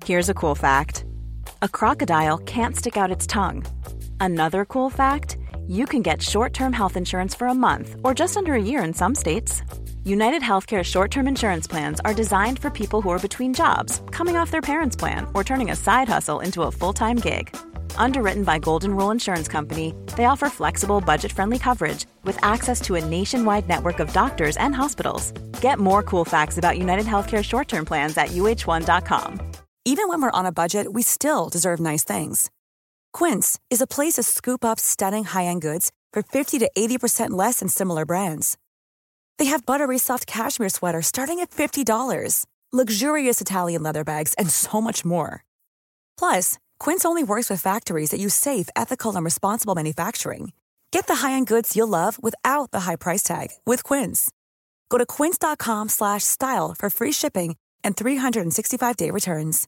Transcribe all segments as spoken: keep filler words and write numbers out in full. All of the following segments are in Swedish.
Here's a cool fact. A crocodile can't stick out its tongue. Another cool fact, you can get short-term health insurance for a month or just under a year in some states. United Healthcare short-term insurance plans are designed for people who are between jobs, coming off their parents' plan, or turning a side hustle into a full-time gig. Underwritten by Golden Rule Insurance Company, they offer flexible, budget-friendly coverage with access to a nationwide network of doctors and hospitals. Get more cool facts about United Healthcare short-term plans at U H one dot com. Even when we're on a budget, we still deserve nice things. Quince is a place to scoop up stunning high-end goods for fifty to eighty percent less than similar brands. They have buttery soft cashmere sweaters starting at fifty dollars, luxurious Italian leather bags, and so much more. Plus, Quince only works with factories that use safe, ethical, and responsible manufacturing. Get the high-end goods you'll love without the high price tag with Quince. Go to quince.com slash style for free shipping and three sixty-five day returns.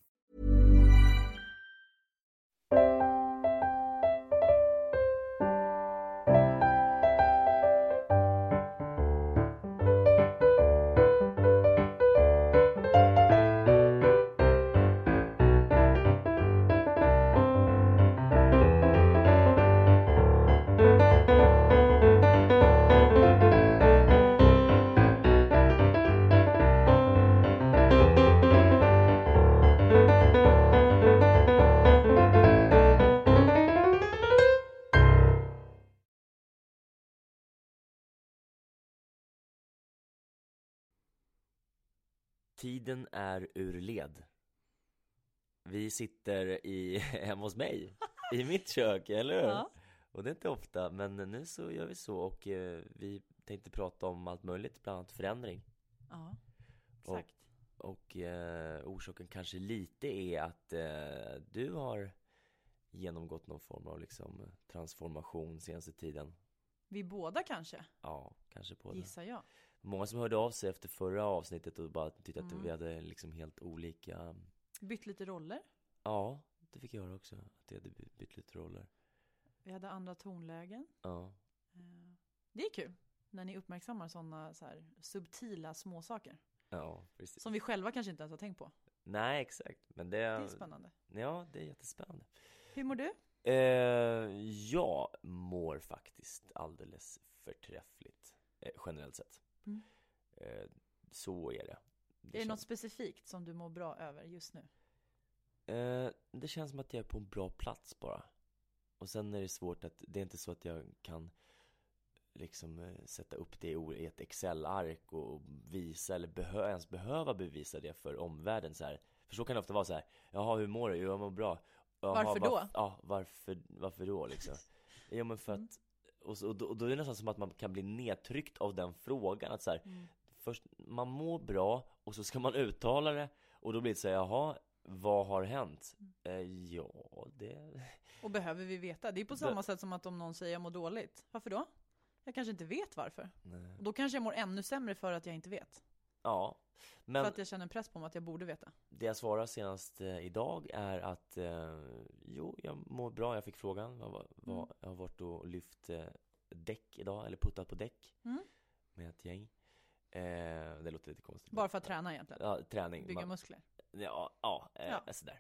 Tiden är ur led. Vi sitter i, hemma hos mig i mitt kök, eller hur? Ja. Och det är inte ofta, men nu så gör vi så. Och eh, vi tänkte prata om allt möjligt, bland annat förändring. Ja, exakt. Och, och eh, orsaken kanske lite är att eh, du har genomgått någon form av liksom transformation senaste tiden. Vi båda kanske? Ja, kanske båda. Gissar jag. Många som hörde av sig efter förra avsnittet och bara tyckte Mm. att vi hade liksom helt olika... Bytt lite roller. Ja, det fick jag höra också. Att vi hade by- bytt lite roller. Vi hade andra tonlägen. Ja. Eh, Det är kul när ni uppmärksammar sådana så här subtila småsaker. Ja, precis. Som vi själva kanske inte ens har tänkt på. Nej, exakt. Men det, Det är spännande. Ja, det är jättespännande. Hur mår du? Eh, jag mår faktiskt alldeles förträffligt. Eh, generellt sett. Mm. Eh, så är det. Det är det något specifikt som du mår bra över just nu? Eh, det känns som att jag är på en bra plats bara. Och sen är det svårt att, det är inte så att jag kan liksom eh, sätta upp det i ett Excel-ark och visa eller behö- ens behöva bevisa det för omvärlden så här. För så kan det ofta vara så här: jaha, hur mår du? Jo, jag mår bra. Jaha, varför då? Varf- ja, varför, varför då liksom? Jo, men för att Mm. och, så, och, då, och då är det nästan som att man kan bli nedtryckt av den frågan att så här, Mm. först man mår bra och så ska man uttala det och då blir det så här: jaha, vad har hänt? Mm. Eh, ja, det... Och behöver vi veta? Det är på samma sätt som att om någon säger jag mår dåligt. Varför då? Jag kanske inte vet varför. Nej. Och då kanske jag mår ännu sämre för att jag inte vet. Ja, men För att jag känner en press på mig att jag borde veta. det jag svarar senast eh, idag är att eh, jo, jag mår bra. Jag fick frågan. Jag, var, var, Mm. jag har varit och lyft eh, däck idag, eller puttat på däck Mm. med ett gäng. Eh, det låter lite konstigt. Bara för att träna egentligen. Ja, träning. Bygga Man- muskler. Ja, ja, eh, Ja. sådär.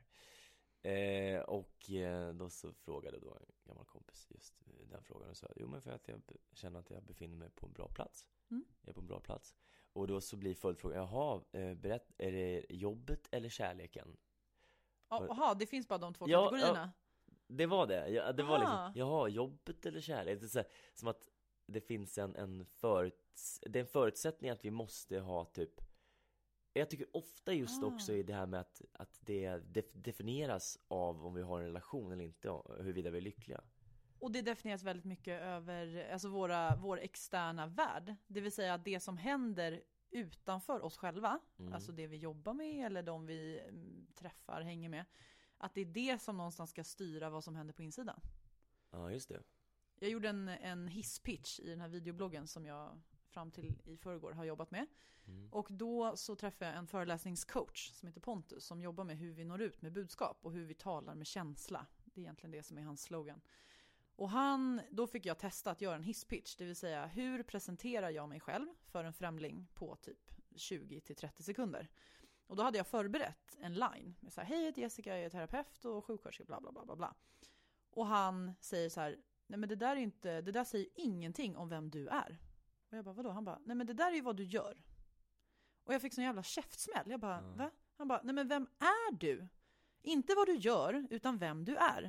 Eh, och eh, då så frågade då en gammal kompis just den frågan och sa: jo, men för att jag be- känner att jag befinner mig på en bra plats. Mm. Jag är på en bra plats. Och då så blir följdfrågan: jaha, eh, berätt, är det jobbet eller kärleken? Jaha, det finns bara de två Ja, kategorierna. Det var det. Ja, det var Aha. liksom, jaha, jobbet eller kärlek? Det är så här, som att det finns en, en föruts- det är en förutsättning att vi måste ha typ. Jag tycker ofta just Ah. också i det här med att, att det def- definieras av om vi har en relation eller inte, och huruvida vi är lyckliga. Och det definieras väldigt mycket över alltså våra, vår externa värld. Det vill säga att det som händer utanför oss själva, Mm. alltså det vi jobbar med eller de vi mm, träffar, hänger med, att det är det som någonstans ska styra vad som händer på insidan. Ja, just det. Jag gjorde en, en hisspitch i den här videobloggen som jag fram till i förrgår har jobbat med. Mm. Och då så träffade jag en föreläsningscoach som heter Pontus, som jobbar med hur vi når ut med budskap och hur vi talar med känsla. Det är egentligen det som är hans slogan. Och han, då fick jag testa att göra en hisspitch, det vill säga hur presenterar jag mig själv för en främling på typ tjugo till trettio sekunder. Och då hade jag förberett en line med så här, hej, jag heter Jessica, jag är terapeut och sjuksköterska, bla bla bla bla bla. Och han säger så här, nej men det där är inte, det där säger ingenting om vem du är. Och jag bara, vadå? Han bara, nej men det där är ju vad du gör. Och jag fick sån jävla käftsmäll. Jag bara, Mm. va? Han bara, nej men vem är du? Inte vad du gör, utan vem du är.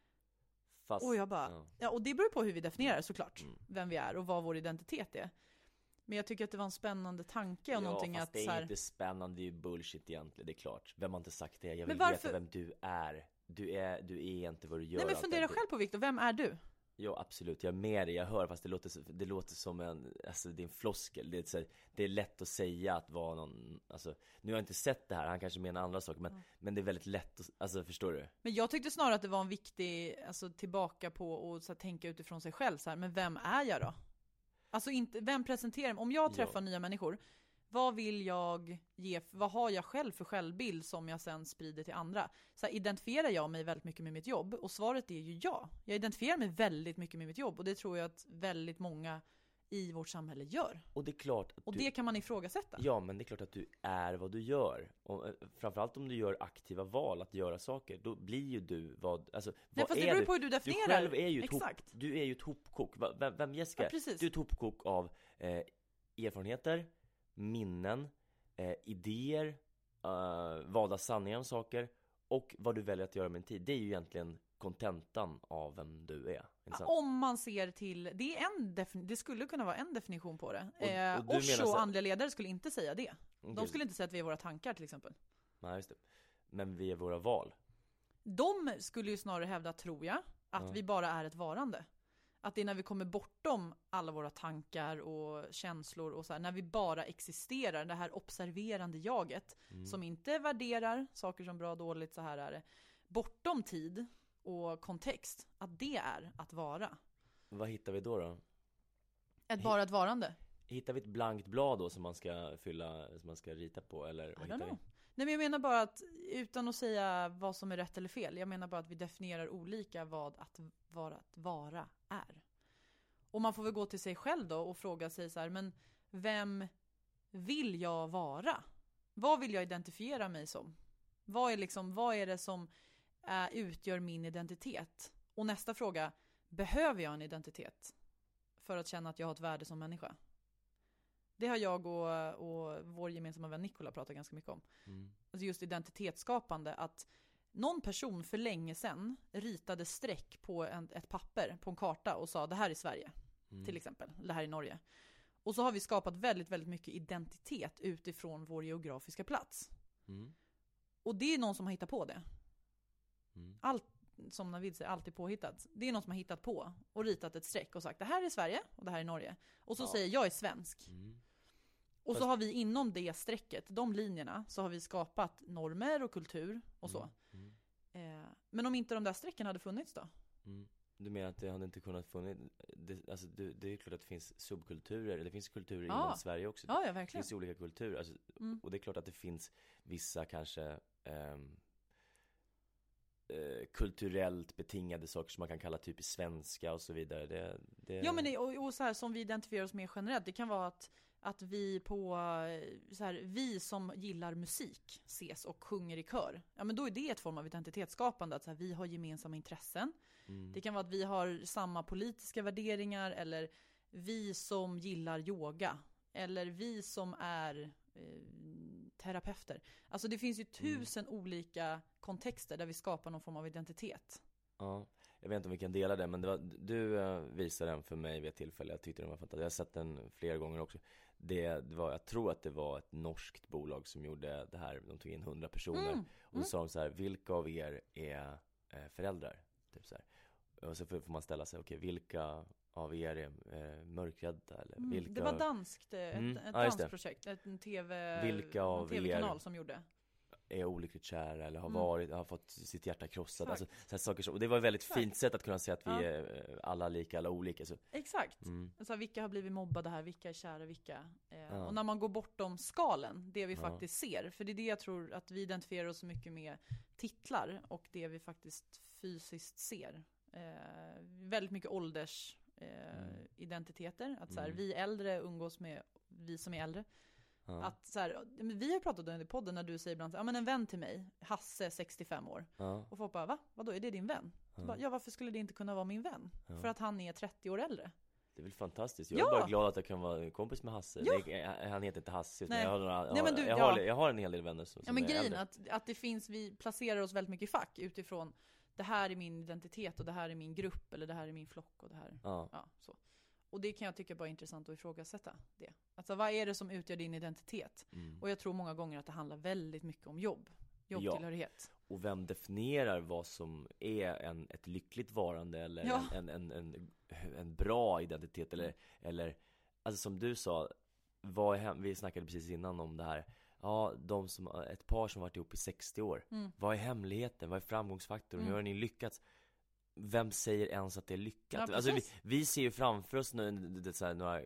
Fast, Och jag bara, ja. ja, och det beror på hur vi definierar såklart, Mm. vem vi är och vad vår identitet är. Men jag tycker att det var en spännande tanke och Ja, någonting fast att det är så här, inte spännande, det är ju bullshit egentligen, det är klart. Vem har inte sagt det? Jag Men vill varför- veta vem du är. Du är, du är inte vad du gör. nej men allt fundera det- själv på Victor, vem är du? Ja, absolut, jag är med dig, jag hör, fast det låter, så- det låter som en, alltså det är en floskel. Det är, så här, det är lätt att säga att vara någon, alltså, nu har jag inte sett det här, han kanske menar andra saker, men, Mm. men det är väldigt lätt att, alltså förstår du? Men jag tyckte snarare att det var en viktig, alltså tillbaka på och så här, tänka utifrån sig själv så här, men vem är jag då? Alltså inte, vem presenterar mig? Om jag träffar Ja. nya människor, vad vill jag ge, vad har jag själv för självbild som jag sen sprider till andra? Så här, identifierar jag mig väldigt mycket med mitt jobb? Och svaret är ju ja. Jag identifierar mig väldigt mycket med mitt jobb och det tror jag att väldigt många i vårt samhälle gör. Och det är klart att Och du, det kan man ifrågasätta. ja, men det är klart att du är vad du gör. Och, eh, framförallt om du gör aktiva val att göra saker, då blir ju du vad, alltså Nej, vad fast det är beror du? på hur du Du definierar. själv är ju ett hop, Exakt. du är ju ett hopkok. Va- Vem, vem Jessica? Ja, precis. Du är ett hopkok av eh, erfarenheter, minnen, eh, idéer, eh, valda sanningar om saker och vad du väljer att göra med din tid. Det är ju egentligen kontentan av vem du är. Inte sant? Om man ser till, det är en defin- det skulle kunna vara en definition på det. Och- eh, och du menar Osho så- och andliga ledare skulle inte säga det. De Okej. skulle inte säga att vi är våra tankar till exempel. Nej, just det. Men vi är våra val. De skulle ju snarare hävda, tror jag, att Ja. vi bara är ett varande. Att det är när vi kommer bortom alla våra tankar och känslor och så här, när vi bara existerar, det här observerande jaget Mm. som inte värderar saker som bra och dåligt, så här är det. Bortom tid och kontext, att det är att vara. Vad hittar vi då då? Ett bara ett varande. Hittar vi ett blankt blad då som man ska fylla, som man ska rita på, eller I vad don't hittar know. vi? Nej men jag menar bara att, utan att säga vad som är rätt eller fel, jag menar bara att vi definierar olika vad att vara, att vara är. Och man får väl gå till sig själv då och fråga sig så här, men vem vill jag vara? Vad vill jag identifiera mig som? Vad är liksom, vad är det som äh, utgör min identitet? Och nästa fråga, behöver jag en identitet för att känna att jag har ett värde som människa? Det har jag och, och vår gemensamma vän Nikola pratat ganska mycket om. Mm. Alltså just identitetsskapande, att någon person för länge sedan ritade streck på en, ett papper på en karta och sa det här är Sverige, Mm. till exempel, det här är Norge. Och så har vi skapat väldigt, väldigt mycket identitet utifrån vår geografiska plats. Mm. Och det är någon som har hittat på det. Mm. Allt, som Navid säger, alltid påhittat. Det är någon som har hittat på och ritat ett streck och sagt det här är Sverige och det här är Norge. Och så Ja. säger jag är svensk. Mm. Och så Fast- har vi inom det strecket, de linjerna, så har vi skapat normer och kultur och så. Mm. Eh, men om inte de där strecken hade funnits då? Mm. Du menar att det hade inte kunnat funnits, det, alltså det, det är ju klart att det finns subkulturer, det finns kulturer Ja. inom Sverige också. Ja, ja Det verkligen. finns olika kulturer, alltså, Mm. och det är klart att det finns vissa kanske ehm, eh, kulturellt betingade saker som man kan kalla typiskt svenska och så vidare. Det, det... Ja men det, och, och så här som vi identifierar oss med generellt, det kan vara att, att vi på, eh, så här, vi som gillar musik ses och sjunger i kör. Ja men då är det ett form av identitetsskapande, att så här, vi har gemensamma intressen. Mm. Det kan vara att vi har samma politiska värderingar, eller vi som gillar yoga, eller vi som är eh, terapeuter. Alltså det finns ju tusen olika kontexter där vi skapar någon form av identitet. Ja, jag vet inte om vi kan dela det, men det var, du uh, visade den för mig vid ett tillfälle. Jag tyckte den var fantastisk. Jag har sett den flera gånger också. Det, det var, jag tror att det var ett norskt bolag som gjorde det här. De tog in hundra personer. Mm. Och så Mm. sa de så här: vilka av er är eh, föräldrar? Typ så här. Och så får får man ställa sig, okej, vilka av er är eh, mörkrädda? Eller Mm. vilka... Det var danskt, ett, Mm. ett Ja, just det. dansprojekt, ett, en tv, Vilka av en tv-kanal er- som gjorde. är olyckligt kära eller har Mm. varit, har fått sitt hjärta krossat. Exakt. Alltså, så här saker som, och det var ett väldigt Exakt. fint sätt att kunna säga att vi Ja. är eh, alla lika, alla olika. Så, Exakt. mm. Alltså, vilka har blivit mobbade här, vilka är kära, vilka eh, Ja. och när man går bortom skalen, det vi Ja. faktiskt ser, för det är det jag tror att vi identifierar oss så mycket med titlar och det vi faktiskt fysiskt ser. Eh, väldigt mycket ålders eh, Mm. identiteter, att så här, Mm. vi äldre umgås med vi som är äldre Ja. Att så här, vi har pratat om det i podden när du säger ibland ja men en vän till mig, Hasse sextiofem år. Ja. Och folk bara, va? Vadå, är det din vän? Ja. Bara, ja, varför skulle det inte kunna vara min vän? Ja. För att han är trettio år äldre. Det är väl fantastiskt. Jag är ja. bara glad att jag kan vara kompis med Hasse. Ja. Det, han heter inte Hasse, utan Nej. jag har, några, Nej, men du, jag, ja. har, jag har en hel del vänner som, ja, men är grejen äldre. att, att det finns, vi placerar oss väldigt mycket i fack utifrån det här är min identitet och det här är min grupp eller det här är min flock och det här. Ja. Ja, så. Och det kan jag tycka bara är intressant att ifrågasätta det. Alltså vad är det som utgör din identitet? Mm. Och jag tror många gånger att det handlar väldigt mycket om jobb. Jobbtillhörighet. Ja. Och vem definierar vad som är en, ett lyckligt varande eller ja. en, en, en, en, en bra identitet eller, eller alltså som du sa, vad är hem, vi snackade precis innan om det här. Ja, de som, ett par som varit ihop i sextio år. Mm. Vad är hemligheten? Vad är framgångsfaktorn? Mm. Hur har ni lyckats? Vem säger ens att det är lyckat? Ja, alltså vi, vi ser ju framför oss nu, det, så här, några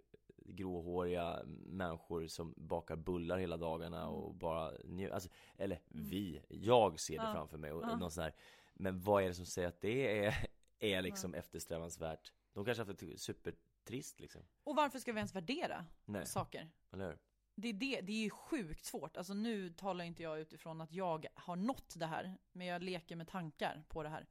gråhåriga människor som bakar bullar hela dagarna och mm. bara njö, alltså, eller mm. vi, jag ser det ja. framför mig och, ja. någon sån här, men vad är det som säger att det är, är liksom ja. eftersträvansvärt? De kanske har haft det supertrist liksom. Och varför ska vi ens värdera Nej. saker? Eller hur? Det är, det, det är ju sjukt svårt. Alltså nu talar inte jag utifrån att jag har nått det här, men jag leker med tankar på det här.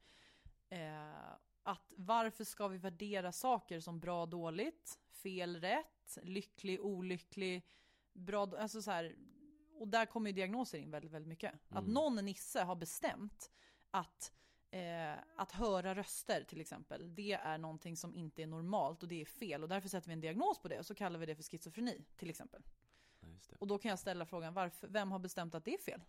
Eh, att varför ska vi värdera saker som bra, dåligt, fel, rätt, lycklig, olycklig, bra, alltså så här, och där kommer ju diagnoser in väldigt, väldigt mycket. Mm. Att någon nisse har bestämt att eh, att höra röster till exempel, det är någonting som inte är normalt och det är fel och därför sätter vi en diagnos på det och så kallar vi det för schizofreni till exempel. Ja, just det. Och då kan jag ställa frågan, varför, vem har bestämt att det är fel?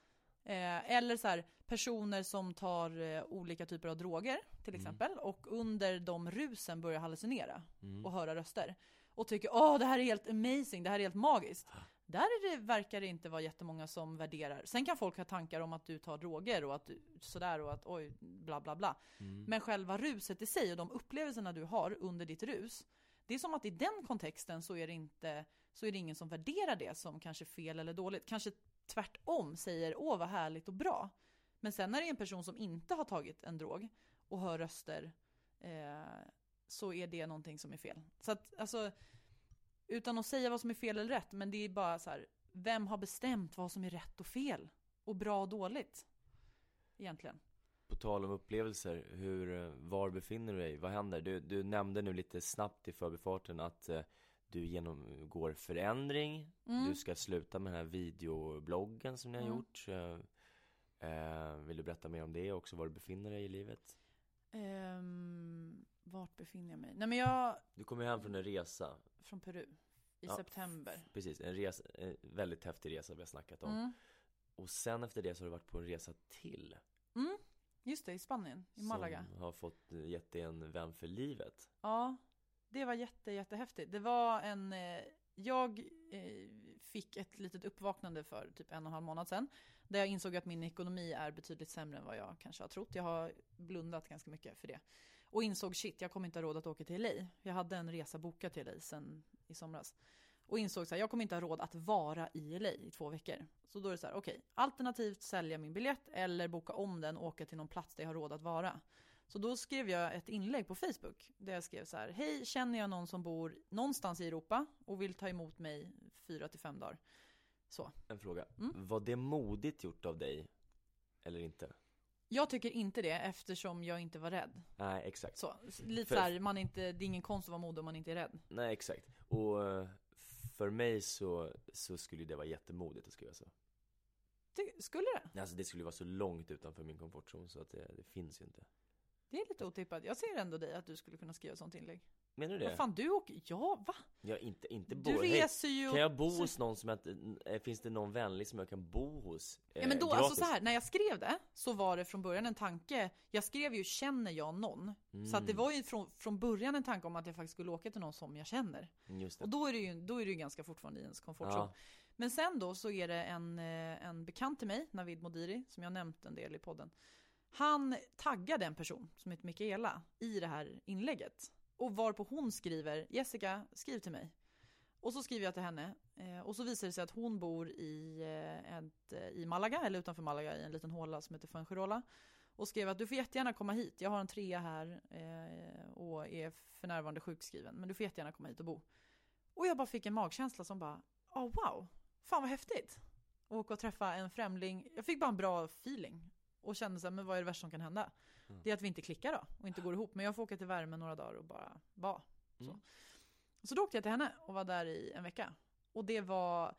Eh, eller så här, personer som tar eh, olika typer av droger till exempel mm. och under de rusen börjar hallucinera mm. och höra röster och tycker, åh det här är helt amazing, det här är helt magiskt. Där är det, verkar det inte vara jättemånga som värderar. Sen kan folk ha tankar om att du tar droger och att du, sådär och att oj, bla bla bla. Mm. Men själva ruset i sig och de upplevelserna du har under ditt rus, det är som att i den kontexten så är det inte, så är det ingen som värderar det som kanske fel eller dåligt. Kanske tvärtom säger, åh vad härligt och bra. Men sen när det är en person som inte har tagit en drog och hör röster eh, så är det någonting som är fel. Så att, alltså, utan att säga vad som är fel eller rätt, men det är bara så här, vem har bestämt vad som är rätt och fel? Och bra och dåligt? Egentligen. På tal om upplevelser, hur, var befinner du dig? Vad händer? Du, du nämnde nu lite snabbt i förbifarten att eh, du genomgår förändring. Mm. Du ska sluta med den här videobloggen som ni har mm. gjort. Eh, vill du berätta mer om det också? Var du befinner dig i livet? Um, vart befinner jag mig? Nej, men jag... Du kommer hem från en resa. Från Peru. I ja, september. F- precis, en, resa, en väldigt häftig resa vi har snackat om. Mm. Och sen efter det så har du varit på en resa till. Mm, just det, i Spanien, i Malaga. Som har fått gett dig en vän för livet. Ja, det var jätte, jättehäftigt. Det var en... Eh, jag eh, fick ett litet uppvaknande för typ en och en halv månad sedan. Där jag insåg att min ekonomi är betydligt sämre än vad jag kanske har trott. Jag har blundat ganska mycket för det. Och insåg, shit, jag kommer inte ha råd att åka till L A. Jag hade en resa bokad till L A sen i somras. Och insåg så här, jag kommer inte ha råd att vara i L A i två veckor. Så då är det så här, okej, okay, alternativt sälja min biljett eller boka om den och åka till någon plats där jag har råd att vara. Så då skrev jag ett inlägg på Facebook där jag skrev så här, hej, känner jag någon som bor någonstans i Europa och vill ta emot mig fyra till fem dagar? Så. En fråga, mm. var det modigt gjort av dig eller inte? Jag tycker inte det eftersom jag inte var rädd. Nej, exakt. Så, lite för, så här, man inte, det är ingen konst att vara modig om man inte är rädd. Nej, exakt. Och för mig så, så skulle det vara jättemodigt att skriva så. Det, skulle det? Alltså det skulle vara så långt utanför min komfortzon så att det, det finns ju inte. Det är lite otippat. Jag ser ändå dig att du skulle kunna skriva sånt inlägg. Menar du det? Vad fan, du åker... Ja, va? Ja, inte, inte bo... Du reser ju... Hey, kan jag bo hos någon som jag... Finns det någon vänlig som jag kan bo hos? Eh, ja, men då, gratis? alltså så här, när jag skrev det så var det från början en tanke. Jag skrev ju, känner jag någon? Mm. Så att det var ju från, från början en tanke om att jag faktiskt skulle åka till någon som jag känner. Just det. Och då är det ju, då är det ju ganska fortfarande i ens komfortzon. Ja. Men sen då så är det en, en bekant till mig, Navid Modiri, som jag nämnt en del i podden. Han taggade en person som heter Mikaela i det här inlägget. Och varpå hon skriver, Jessica, skriv till mig. Och så skriver jag till henne. Eh, och så visar det sig att hon bor i, eh, ett, eh, i Malaga, eller utanför Malaga, i en liten håla som heter Fuengirola. Och skrev att du får jättegärna komma hit. Jag har en trea här eh, och är för närvarande sjukskriven. Men du får jättegärna komma hit och bo. Och jag bara fick en magkänsla som bara, oh, wow, fan vad häftigt. Och åka och träffa en främling. Jag fick bara en bra feeling. Och kände så här, men vad är det värsta som kan hända? Mm. Det är att vi inte klickar då. Och inte går ihop. Men jag får åka till värmen några dagar och bara vara. Så. Mm. Så då åkte jag till henne och var där i en vecka. Och det var...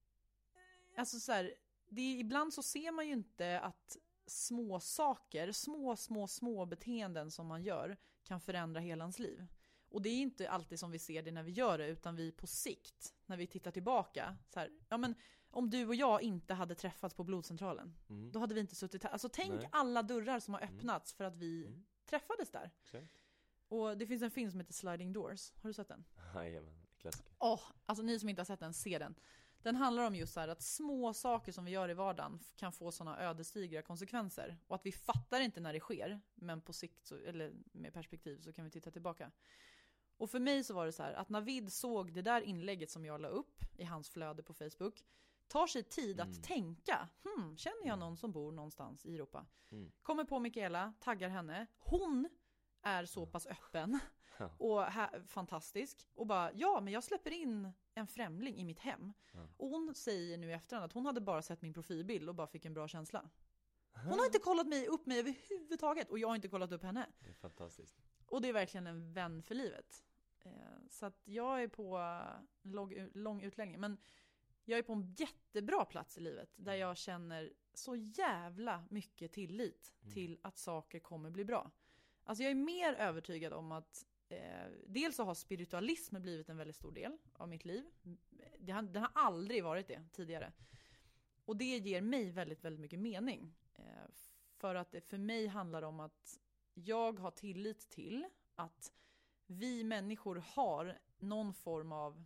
Alltså så här, det är, ibland så ser man ju inte att små saker, små, små, små beteenden som man gör kan förändra hela ens liv. Och det är inte alltid som vi ser det när vi gör det, utan vi på sikt, när vi tittar tillbaka, så här, ja men om du och jag inte hade träffats på blodcentralen, mm. då hade vi inte suttit här. Alltså tänk Nej. alla dörrar som har öppnats mm. för att vi mm. träffades där. Okay. Och det finns en film som heter Sliding Doors. Har du sett den? Jajamän, klassiker. Åh, oh, alltså ni som inte har sett den, se den. Den handlar om just så här att små saker som vi gör i vardagen kan få sådana ödesdigra konsekvenser. Och att vi fattar inte när det sker, men på sikt, så, eller med perspektiv, så kan vi titta tillbaka. Och för mig så var det så här att Navid såg det där inlägget som jag la upp i hans flöde på Facebook, tar sig tid mm. att tänka, hmm, känner jag någon som bor någonstans i Europa? Mm. Kommer på Mikaela, taggar henne. Hon är så pass öppen och här, fantastisk. Och bara, ja men jag släpper in en främling i mitt hem. Mm. Och hon säger nu i efterhand att hon hade bara sett min profilbild och bara fick en bra känsla. Hon har inte kollat mig upp mig överhuvudtaget och jag har inte kollat upp henne. Det är fantastiskt. Och det är verkligen en vän för livet. Så att jag är på en lång, lång utläggning. Men jag är på en jättebra plats i livet där jag känner så jävla mycket tillit mm. till att saker kommer bli bra. Alltså jag är mer övertygad om att eh, dels så har spiritualism blivit en väldigt stor del av mitt liv. Det har, den har aldrig varit det tidigare. Och det ger mig väldigt, väldigt mycket mening. Eh, för att det för mig handlar om att jag har tillit till att vi människor har någon form av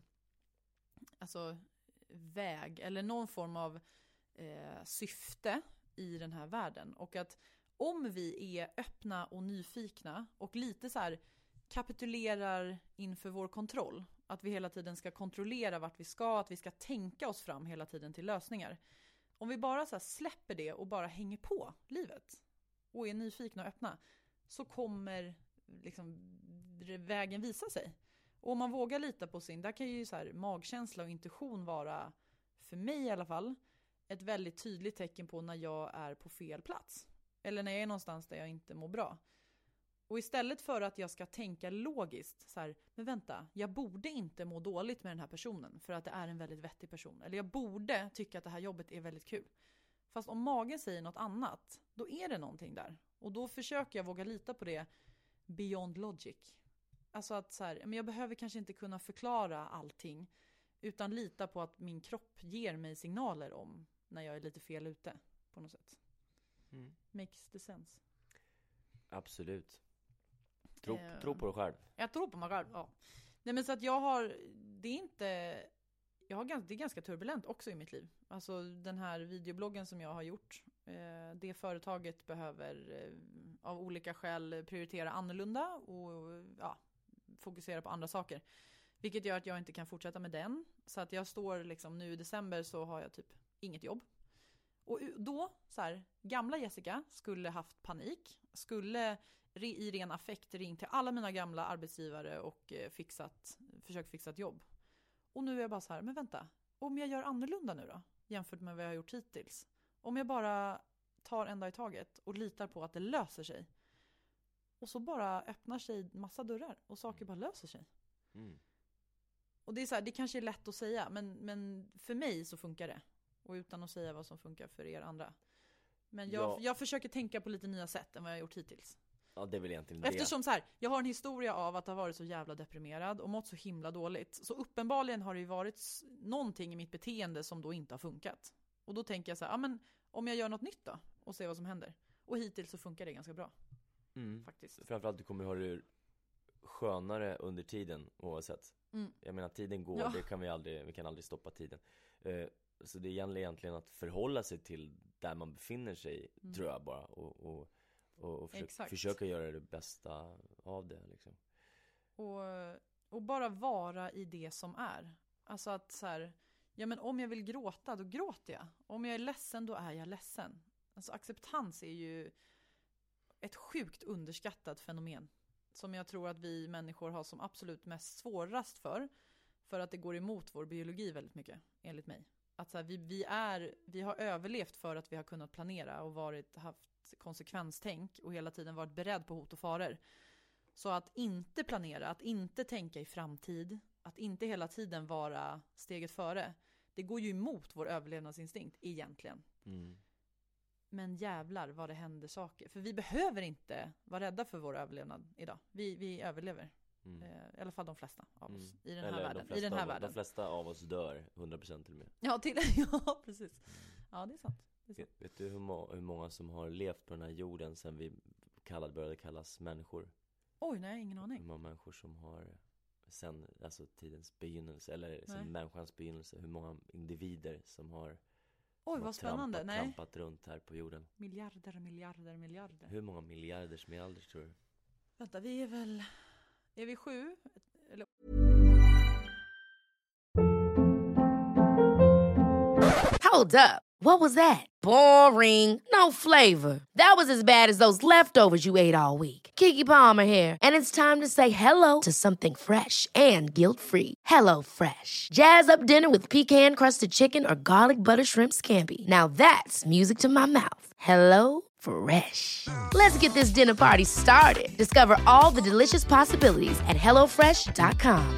alltså väg eller någon form av eh, syfte i den här världen. Och att om vi är öppna och nyfikna och lite så här kapitulerar inför vår kontroll, att vi hela tiden ska kontrollera vart vi ska, att vi ska tänka oss fram hela tiden till lösningar. Om vi bara så här släpper det och bara hänger på livet och är nyfikna och öppna, så kommer liksom vägen visa sig. Och om man vågar lita på sin, där kan ju så här magkänsla och intuition vara, för mig i alla fall, ett väldigt tydligt tecken på när jag är på fel plats. Eller när jag är någonstans där jag inte mår bra. Och istället för att jag ska tänka logiskt, så här, men vänta, jag borde inte må dåligt med den här personen för att det är en väldigt vettig person. Eller jag borde tycka att det här jobbet är väldigt kul. Fast om magen säger något annat, då är det någonting där. Och då försöker jag våga lita på det beyond logic. Alltså att så här, men jag behöver kanske inte kunna förklara allting, utan lita på att min kropp ger mig signaler om när jag är lite fel ute på något sätt. Mm. Makes the sense. Absolut. Tro, eh, tro på dig själv. Jag tror på mig själv, ja. Nej men så att jag har, det är inte, jag har ganska, det är ganska turbulent också i mitt liv. Alltså den här videobloggen som jag har gjort, eh, det företaget behöver eh, av olika skäl prioritera annorlunda och ja, fokusera på andra saker. Vilket gör att jag inte kan fortsätta med den. Så att jag står liksom, nu i december så har jag typ inget jobb. Och då, så här, gamla Jessica skulle haft panik. Skulle i ren affekt ringt till alla mina gamla arbetsgivare och fixat, försökt fixa ett jobb. Och nu är jag bara så här, men vänta. Om jag gör annorlunda nu då, jämfört med vad jag har gjort hittills. Om jag bara tar en dag i taget och litar på att det löser sig. Och så bara öppnar sig massa dörrar och saker bara löser sig. Mm. Och det är så här, det kanske är lätt att säga, men, men för mig så funkar det. Och utan att säga vad som funkar för er andra. Men jag, ja. jag försöker tänka på lite nya sätt än vad jag har gjort hittills. Ja, det är väl egentligen Eftersom det. så här, jag har en historia av att ha varit så jävla deprimerad och mått så himla dåligt. Så uppenbarligen har det ju varit någonting i mitt beteende som då inte har funkat. Och då tänker jag så här, ja men om jag gör något nytt då och ser vad som händer. Och hittills så funkar det ganska bra. Mm. Faktiskt. Framförallt du kommer ha det skönare under tiden oavsett. Mm. Jag menar, tiden går, ja. det kan vi aldrig, vi kan aldrig stoppa tiden. Uh, så det är egentligen att förhålla sig till där man befinner sig, mm. tror jag bara. Och, och, och, och försöka, försöka göra det bästa av det liksom. Och, och bara vara i det som är. Alltså att så här, ja men om jag vill gråta, då gråter jag. Om jag är ledsen, då är jag ledsen. Alltså acceptans är ju ett sjukt underskattat fenomen. Som jag tror att vi människor har som absolut mest svårast för. för att det går emot vår biologi väldigt mycket, enligt mig. Att så här, vi, vi, är, vi har överlevt för att vi har kunnat planera och varit, haft konsekvenstänk och hela tiden varit beredd på hot och faror. Så att inte planera, att inte tänka i framtid, att inte hela tiden vara steget före, det går ju emot vår överlevnadsinstinkt egentligen. Mm. Men jävlar vad det händer saker. För vi behöver inte vara rädda för vår överlevnad idag. Vi, vi överlever. Mm. I alla fall de flesta av oss. Mm. I den här Eller världen. De I den här av, världen. De flesta av oss dör hundra procent till och med. Ja, till, ja precis. Ja, det är sant. Det är sant. Vet, vet du hur, må, hur många som har levt på den här jorden sedan vi kallade, började kallas människor? Oj, nej, ingen aning. Hur många människor som har sen alltså tidens begynnelse, eller sen människans begynnelse, hur många individer som har Oj, vad spännande. Trampat, Nej. trampat runt här på jorden. Miljarder, miljarder, miljarder. Hur många miljarders miljarder tror du? Vänta, vi är väl... Är vi sju? Eller... Hold up. What was that? Boring. No flavor. That was as bad as those leftovers you ate all week. Keke Palmer here, and it's time to say hello to something fresh and guilt-free. Hello Fresh. Jazz up dinner with pecan-crusted chicken or garlic butter shrimp scampi. Now that's music to my mouth. Hello Fresh. Let's get this dinner party started. Discover all the delicious possibilities at hello fresh dot com.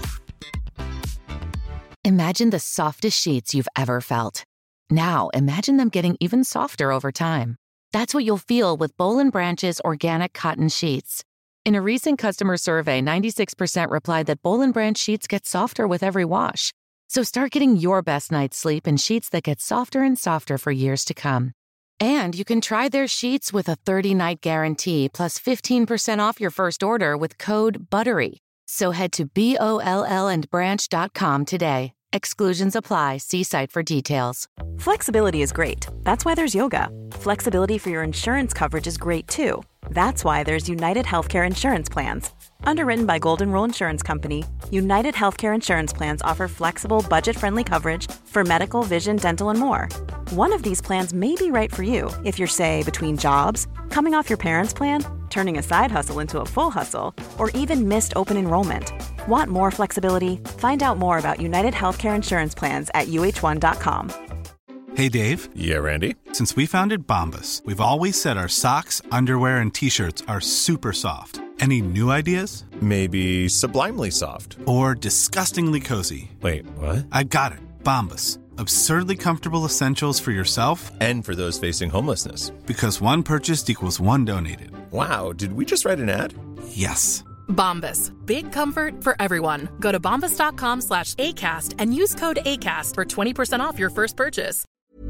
Imagine the softest sheets you've ever felt. Now, imagine them getting even softer over time. That's what you'll feel with Boll and Branch's organic cotton sheets. In a recent customer survey, ninety-six percent replied that Boll and Branch sheets get softer with every wash. So start getting your best night's sleep in sheets that get softer and softer for years to come. And you can try their sheets with a thirty-night guarantee plus fifteen percent off your first order with code BUTTERY. So head to B O L L and branch dot com today. Exclusions apply. See site for details. Flexibility is great. That's why there's yoga. Flexibility for your insurance coverage is great too. That's why there's United Healthcare Insurance Plans. Underwritten by Golden Rule Insurance Company, United Healthcare Insurance Plans offer flexible, budget-friendly coverage for medical, vision, dental, and more. One of these plans may be right for you if you're, say, between jobs, coming off your parents' plan, turning a side hustle into a full hustle, or even missed open enrollment. Want more flexibility? Find out more about United Healthcare Insurance Plans at U H one dot com. Hey, Dave. Yeah, Randy. Since we founded Bombas, we've always said our socks, underwear, and T-shirts are super soft. Any new ideas? Maybe sublimely soft. Or disgustingly cozy. Wait, what? I got it. Bombas. Absurdly comfortable essentials for yourself and for those facing homelessness. Because one purchased equals one donated. Wow, did we just write an ad? Yes. Bombas. Big comfort for everyone. Go to bombas dot com slash ACAST and use code ACAST for twenty percent off your first purchase.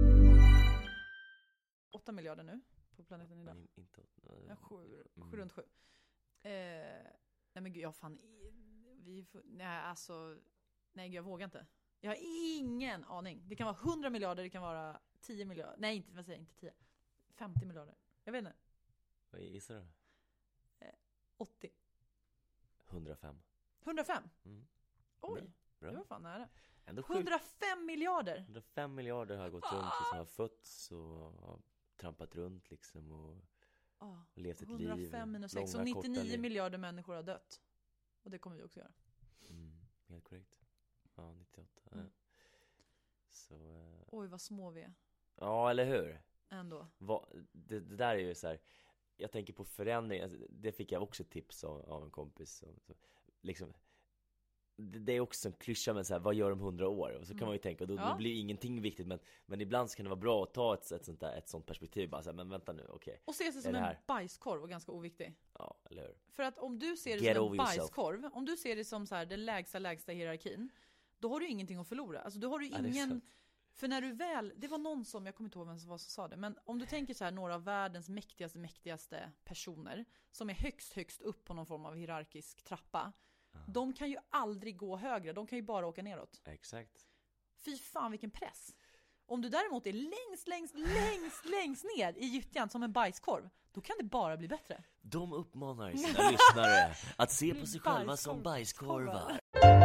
åtta miljarder nu på planeten idag. In, inte, uh, ja, sju, mm. sju runt sju. Eh, nej men gud, jag fan... Vi, nej, alltså... Nej, gud, jag vågar inte. Jag har ingen aning. Det kan vara hundra miljarder, det kan vara tio miljarder. Nej, inte, vad säger jag, inte tio. femtio miljarder. Jag vet inte. Vad gissar du? Eh, åttio. hundrafem. hundrafem? Mm. Oj, bra, bra. Det var fan nära. Ändå hundrafem miljarder? hundrafem miljarder har gått runt, liksom, har fötts och har trampat runt liksom och, oh, och levt ett hundrafem liv. hundrafem minus sex, så nittionio miljarder människor har dött. Och det kommer vi också göra. Mm, helt korrekt. Ja, nittioåtta. Mm. Så, uh... Oj, vad små vi är. Ja, eller hur? Ändå. Va, det, det där är ju så här. Jag tänker på förändring. Alltså, det fick jag också tips av, av en kompis. Så, så, liksom, det, det är också en klyscha, men så här, vad gör de hundra år? Och så kan mm. man ju tänka, och då, ja. då blir ingenting viktigt. Men, men ibland så kan det vara bra att ta ett, ett, sånt, där, ett sånt perspektiv. Bara så här, men vänta nu, okej. Okay. Och se sig som en bajskorv och ganska oviktig. Ja, eller hur? För att om du ser det Get som en bajskorv, om du ser det som så här, den lägsta, lägsta hierarkin, då har du ingenting att förlora. Alltså då har du ingen... Ja, för när du väl, det var någon som, jag kommer inte ihåg vem som var som sa det, men om du tänker så här, några av världens mäktigaste, mäktigaste personer som är högst, högst upp på någon form av hierarkisk trappa, uh. de kan ju aldrig gå högre, de kan ju bara åka neråt. Exakt. Fy fan vilken press. Om du däremot är längst, längst, längst, längst ner i gyttjan som en bajskorv, då kan det bara bli bättre. De uppmanar sina lyssnare att se på sig själva som bajskorvar.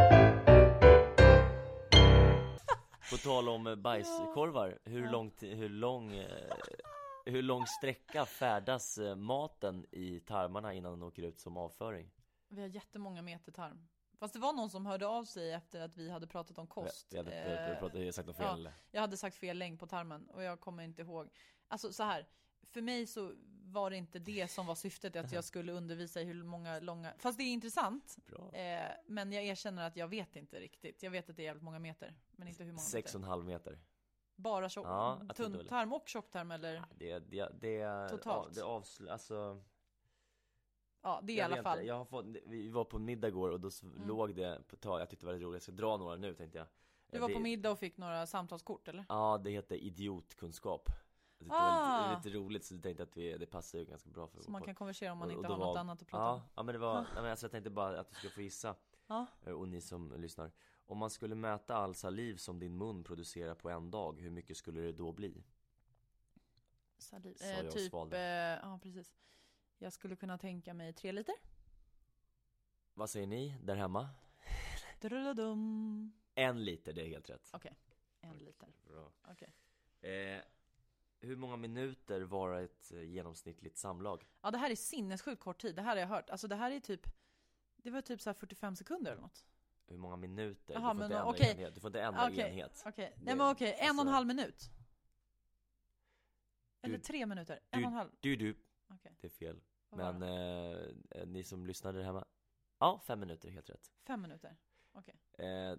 På tal om bajskorvar, hur lång, hur lång, hur lång sträcka färdas maten i tarmarna innan den åker ut som avföring? Vi har jättemånga meter tarm. Fast det var någon som hörde av sig efter att vi hade pratat om kost. Jag hade, jag pratat, jag sagt något fel. Ja, jag hade sagt fel längd på tarmen och jag kommer inte ihåg. Alltså så här, för mig så var det inte det som var syftet, att jag skulle undervisa i hur många långa... Fast det är intressant. Eh, men jag erkänner att jag vet inte riktigt. Jag vet att det är jävligt många meter, men inte hur många Sex och en halv meter. Bara tjock, ja, tunntarm och tjocktarm eller? Ja, det, det, det, totalt. Ja, det avsl- alltså... Ja, det är i alla fall. Jag har fått, vi var på middag igår och då mm. låg det på tag. Jag tyckte det var roligt. Jag ska dra några nu, tänkte jag. Du var det, på middag och fick några samtalskort, eller? Ja, det heter idiotkunskap. Det var ah. lite, lite roligt, så jag tänkte att vi, det passar ju ganska bra för. Så man kan konversera om man och, inte och har var, något annat att prata ja, om. Ja, men det var, nej, men alltså, jag tänkte bara att du skulle få gissa. Ja. Och ni som lyssnar. Om man skulle mäta all saliv som din mun producerar på en dag, hur mycket skulle det då bli? Saliv, Så jag eh, typ, svalde. eh, ja precis. Jag skulle kunna tänka mig tre liter. Vad säger ni där hemma? Drulladum. En liter, det är helt rätt. Okej, okay. en liter. Bra. Okay. Eh, hur många minuter var ett eh, genomsnittligt samlag? Ja, det här är sinnessjukt kort tid. Det här har jag hört. Alltså det här är typ, det var typ så här fyrtiofem sekunder eller något. Hur många minuter? Aha, du, får men, inte ändra okay. enhet. Du får inte ändra okay. enhet. Okej, okay. Nej men okej, okay. en och en halv minut. Eller du, tre minuter. Du, en och en halv. Du, du. Okay. Det är fel. Men eh, ni som lyssnade där hemma. Ja, fem minuter, helt rätt. Fem minuter, okej. Okay. Eh,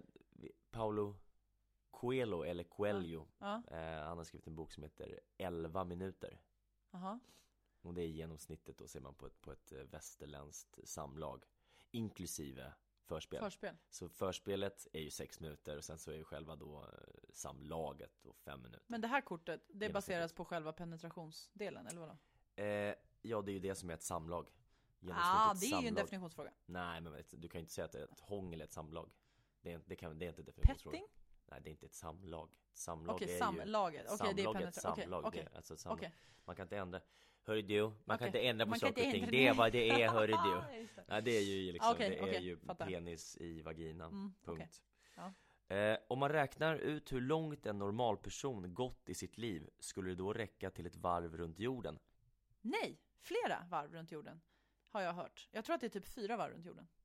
Paulo Coelho, eller Coelho. Ja. Ja. Eh, han har skrivit en bok som heter elva minuter. Aha. Och det är genomsnittet då, ser man på ett, på ett västerländskt samlag. Inklusive förspel. förspel. Så förspelet är ju sex minuter och sen så är ju själva då samlaget då fem minuter. Men det här kortet, det baseras på själva penetrationsdelen, eller vadå? Eh, ja, det är ju det som är ett samlag. Ja, ah, det är samlag. ju en definitionsfråga. Nej, men du kan ju inte säga att det är ett hångel eller ett samlag. Det är, det kan, det är inte definitionsfråga. Petting? Nej, det är inte ett samlag. Samlag okay, är samlaget. ju okay, det är samlag är ett samlag. Okay, det, alltså samlag. Okay. Man kan inte ändra. Hörru du, man okay. kan inte ändra på man saker och ting. Det. det är vad det är, hörru du. det. Nej, det är ju liksom, okay, det är okay, ju fattar. penis i vaginan. Mm, punkt. Okay. Ja. Eh, om man räknar ut hur långt en normal person gått i sitt liv, skulle det då räcka till ett varv runt jorden? Nej, flera varv runt jorden har jag hört. Jag tror att det är typ fyra varv runt jorden.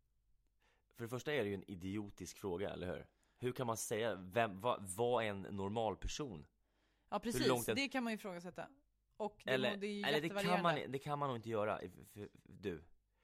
För det första är det ju en idiotisk fråga, eller hur? Hur kan man säga, vem, vad, vad är en normal person? Ja, precis. En... Det kan man ju ifrågasätta. Och det, eller, det är ju eller det kan man, det kan man nog inte göra. För, för, du,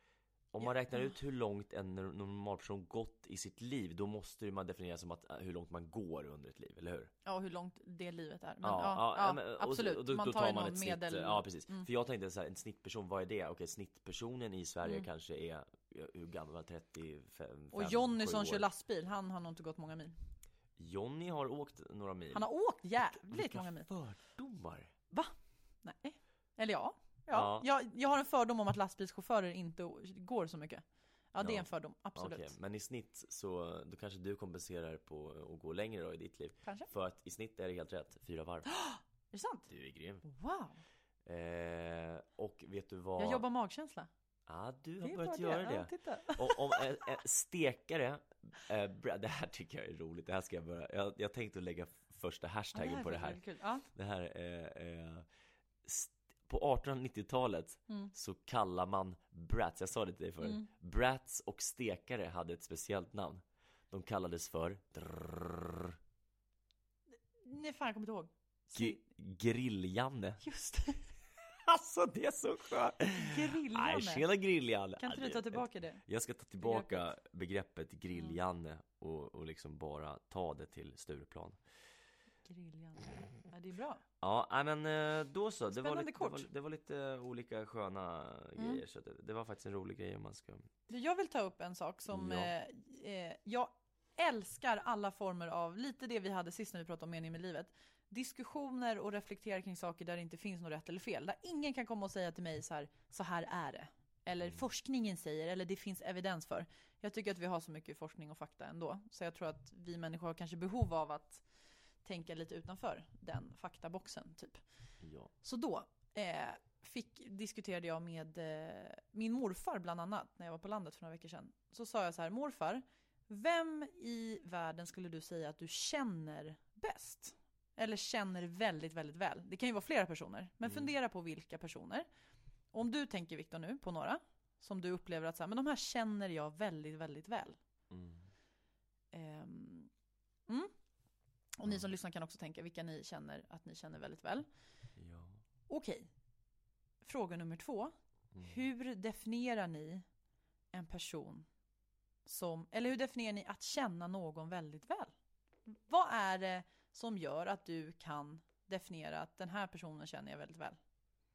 om man ja. räknar ut hur långt en normal person gått i sitt liv, då måste man definiera som att hur långt man går under ett liv, eller hur? Ja, hur långt det livet är. Men, ja, ja, ja, ja men, absolut. Och då, man då tar, tar ju man någon ett medel... snitt. Ja, precis. Mm. För jag tänkte så här, en snittperson, vad är det? Okej, snittpersonen i Sverige mm. kanske är, hur gammal? trettiofem? Och Johnny som kör lastbil, han har nog inte gått många mil. Johnny har åkt några mil. Han har åkt jävligt Vilka många mil. fördomar. Va? Nej. Eller ja. Ja, ja. Jag, jag har en fördom om att lastbilschaufförer inte går så mycket. Ja, det ja. är en fördom, absolut. Okay. Men i snitt så då kanske du kompenserar på att gå längre då i ditt liv. Kanske. För att i snitt är det helt rätt, fyra varv. Är det sant? Du är grym. Wow. Eh, och vet du vad? Jag jobbar magkänsla. Ja, ah, du har det börjat det. göra det. Ja, titta. Och om äh, äh, stekare, äh, det här tycker jag är roligt. Det här ska jag börja. Jag, jag tänkte lägga första hashtaggen ja, det på det här. Kul. Ja. Det här är äh, st- på artonhundranittiotalet mm. så kallar man brats, jag sa det till dig förut. Mm. Brats och stekare hade ett speciellt namn. De kallades för drrrr. Nej, fan, jag kommer inte ihåg. G- Grilljanne. Just det. Alltså det är så skönt. Grilljanne. Nej, tjena Grilljanne. Kan inte du ta tillbaka det? Jag ska ta tillbaka begreppet, begreppet Grilljanne och, och liksom bara ta det till Stureplan. Grilljanne. Ja, det är bra. Ja, men då så. Det var, lite, det, var, det var lite olika sköna mm. grejer. Så det, det var faktiskt en rolig grej om man ska... Jag vill ta upp en sak som ja. eh, jag älskar alla former av, lite det vi hade sist när vi pratade om mening med livet. Diskussioner och reflektera kring saker där det inte finns något rätt eller fel. Där ingen kan komma och säga till mig så här, så här är det. Eller mm. forskningen säger, eller det finns evidens för. Jag tycker att vi har så mycket forskning och fakta ändå. Så jag tror att vi människor har kanske behov av att tänka lite utanför den faktaboxen typ. Ja. Så då eh, fick, diskuterade jag med eh, min morfar bland annat när jag var på landet för några veckor sedan. Så sa jag så här, morfar, vem i världen skulle du säga att du känner bäst? Eller känner väldigt, väldigt väl. Det kan ju vara flera personer. Men mm. fundera på vilka personer. Om du tänker, Victor, nu på några som du upplever att så här, men de här känner jag väldigt, väldigt väl. Mm. Ehm, mm. Och ni som lyssnar kan också tänka vilka ni känner att ni känner väldigt väl. Ja. Okej. Fråga nummer två. Mm. Hur definierar ni en person som, eller hur definierar ni att känna någon väldigt väl? Vad är det som gör att du kan definiera att den här personen känner jag väldigt väl?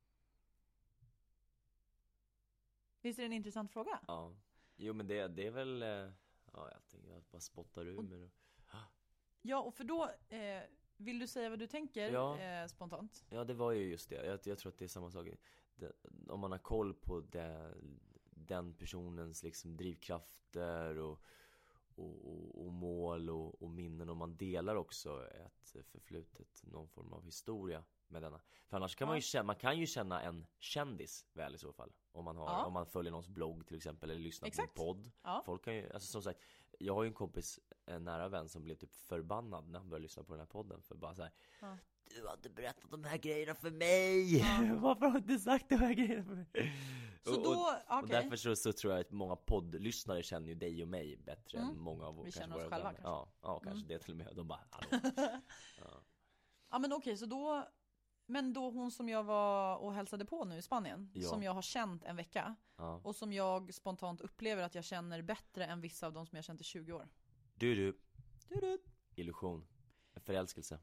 Visst är det en intressant fråga? Ja. Jo, men det, det är väl... eh, Ja, jag tänker att bara spottar ur Och- mig då. Ja, och för då eh, vill du säga vad du tänker Ja. eh, spontant? Ja, det var ju just det. Jag, jag tror att det är samma sak. Det, om man har koll på det, den personens liksom drivkrafter och, och, och, och mål och, och minnen, och man delar också ett förflutet, någon form av historia med denna. För annars kan Ja. man ju känna, man kan ju känna en kändis väl i så fall. Om man, har, Ja. om man följer någons blogg till exempel, eller lyssnar Exakt. på en podd. Ja. Folk kan ju, alltså som sagt, jag har ju en kompis, en nära vän, som blev typ förbannad när han började lyssna på den här podden. För bara så här: Ja. du har inte berättat de här grejerna för mig. Ja. Varför har du inte sagt de här grejerna för mig? Så och, då, och, och okej. därför så, så tror jag att många poddlyssnare känner ju dig och mig bättre Mm. än många av Vi kanske känner oss våra själva vänner. kanske. Ja, ja, kanske Mm. det till och med. De bara, hallå. Ja. Ja, men okej, så då, men då hon som jag var och hälsade på nu i Spanien, Ja. som jag har känt en vecka, Ja. och som jag spontant upplever att jag känner bättre än vissa av de som jag känt i tjugo år. Du, du, Du, du. illusion, en förälskelse.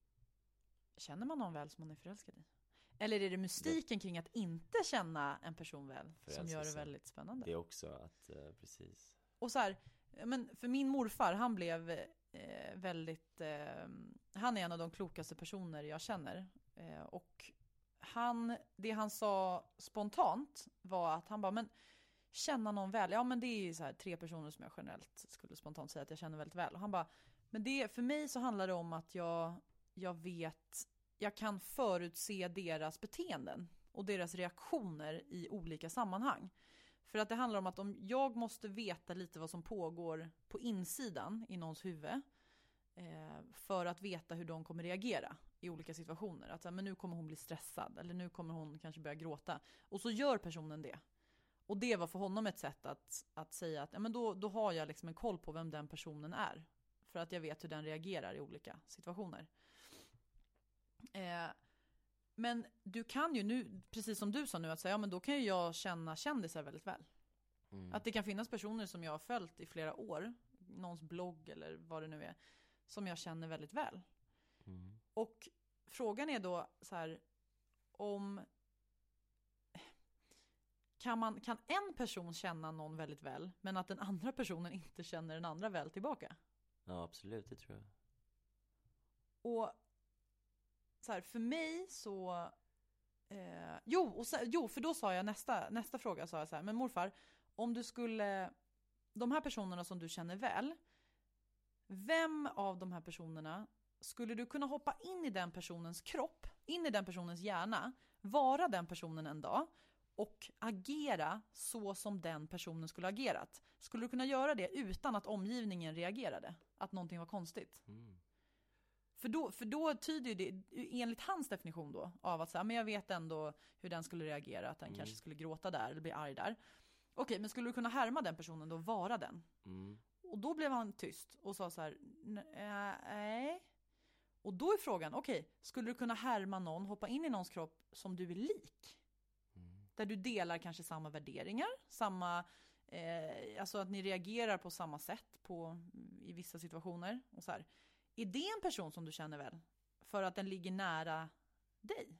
Känner man någon väl som man är förälskad i? Eller är det mystiken kring att inte känna en person väl som gör det Förälskelse. väldigt spännande? Det är också att, eh, precis. Och så här, men för min morfar, han blev eh, väldigt, eh, han är en av de klokaste personer jag känner. Eh, och han, det han sa spontant var att han bara, men känna någon väl, ja men det är ju så här tre personer som jag generellt skulle spontant säga att jag känner väldigt väl. Och han bara, men det, för mig så handlar det om att jag, jag vet, jag kan förutse deras beteenden och deras reaktioner i olika sammanhang. För att det handlar om att om jag måste veta lite vad som pågår på insidan i någons huvud, eh, för att veta hur de kommer reagera i olika situationer. Att så här, men nu kommer hon bli stressad, eller nu kommer hon kanske börja gråta. Och så gör personen det. Och det var för honom ett sätt att, att säga att ja, men då, då har jag liksom en koll på vem den personen är. För att jag vet hur den reagerar i olika situationer. Eh, men du kan ju nu, precis som du sa nu, att säga, ja men då kan ju jag känna kändisar väldigt väl. Mm. Att det kan finnas personer som jag har följt i flera år, någons blogg eller vad det nu är, som jag känner väldigt väl. Mm. Och frågan är då så här, om kan, man, kan en person känna någon väldigt väl, men att den andra personen inte känner den andra väl tillbaka? Ja, absolut, det tror jag. Och så här, för mig så eh, jo, och så, jo, för då sa jag nästa, nästa fråga sa jag så här, men morfar, om du skulle, de här personerna som du känner väl, vem av de här personerna skulle du kunna hoppa in i den personens kropp, in i den personens hjärna, vara den personen en dag och agera så som den personen skulle ha agerat? Skulle du kunna göra det utan att omgivningen reagerade? Att någonting var konstigt? Mm. För då, för då tyder ju det, enligt hans definition då, av att säga, men jag vet ändå hur den skulle reagera, att den Mm. kanske skulle gråta där eller bli arg där. Okej, men skulle du kunna härma den personen då, vara den? Mm. Och då blev han tyst och sa så här, nej. Och då är frågan, okej, skulle du kunna härma någon, hoppa in i någons kropp som du är lik? Mm. Där du delar kanske samma värderingar, samma, eh, alltså att ni reagerar på samma sätt på, i vissa situationer och så här. Är det en person som du känner väl? För att den ligger nära dig?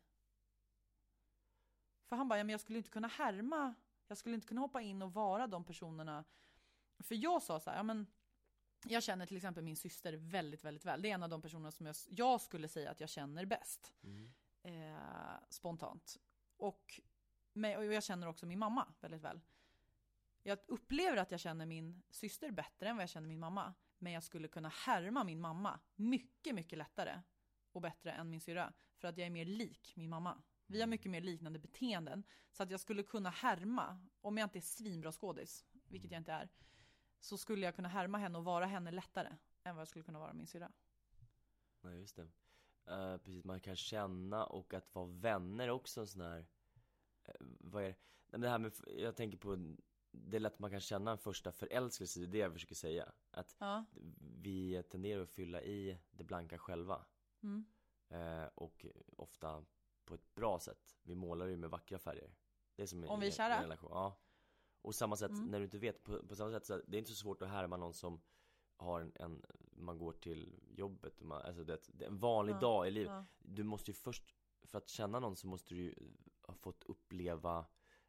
För han bara, ja, men jag skulle inte kunna härma, jag skulle inte kunna hoppa in och vara de personerna. För jag sa så här, ja men jag känner till exempel min syster väldigt, väldigt väl. Det är en av de personerna som jag, jag skulle säga att jag känner bäst. Mm. Eh, spontant. Och, med, och jag känner också min mamma väldigt väl. Jag upplever att jag känner min syster bättre än vad jag känner min mamma. Men jag skulle kunna härma min mamma mycket, mycket lättare och bättre än min syra. För att jag är mer lik min mamma. Vi har mycket mer liknande beteenden. Så att jag skulle kunna härma, om jag inte är svinbra skådis, vilket jag inte är, så skulle jag kunna härma henne och vara henne lättare än vad jag skulle kunna vara min syra. Nej, just det. Uh, precis, man kan känna, och att vara vänner också en sån här, uh, vad är det? Nej, men det här med, jag tänker på det är lätt att man kan känna en första förälskelse, det är det jag försöker säga. Att Ja. vi tenderar att fylla i det blanka själva. Mm. Eh, och ofta på ett bra sätt. Vi målar ju med vackra färger. Det är som Om vi är en, kära? en relation. Ja. Och samma sätt, Mm. när du inte vet, på, på samma sätt så det är inte så svårt att härma någon som har en, en man går till jobbet och man, alltså det, det är en vanlig Ja. dag i livet. Ja. Du måste ju först, för att känna någon så måste du ju ha fått uppleva